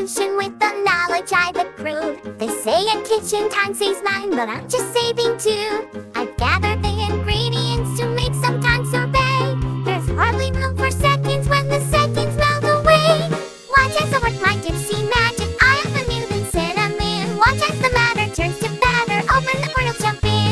invention with the knowledge I've accrued. They say a kitchen time saves 9, but I'm just saving 2. I've gathered the ingredients to make some time sorbet. There's hardly room for seconds when the seconds melt away. Watch as I work my gypsy magic. I am a mutant cinnamon. Watch as the matter turns to batter. Open the portal, jump in.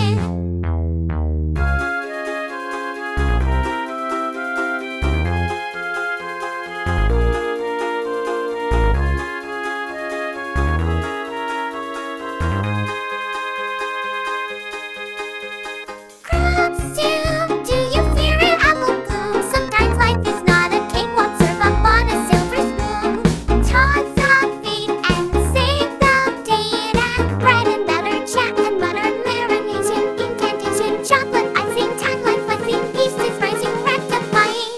Crab stew, do you fear it? Apple bloom. Sometimes life is not a cakewalk. Serve up on a silver spoon. Toss up feet and save the day. And bread and butter, chat and butter, marination, incantation, chocolate icing, time like flexing, yeast is rising, rectifying.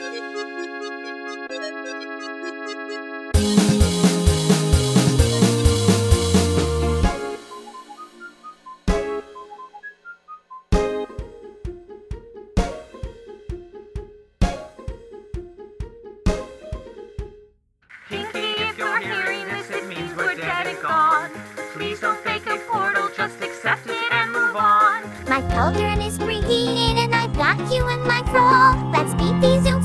Pinky, if you're hearing this, it means we're dead and gone. Please don't fake a portal, just accept it and move on. My cauldron is freaking in and I've got you in my crawl. Let's beat these